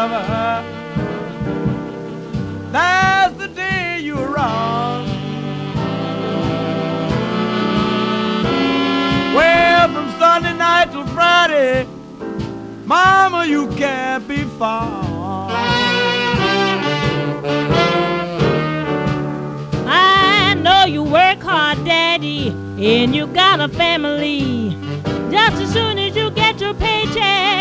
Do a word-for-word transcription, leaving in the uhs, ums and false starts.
love, that's the day you're wrong. Well, from Sunday night till Friday, Mama, you can't be far. I know you work hard, Daddy, and you got a family. Just as soon as you get your paycheck,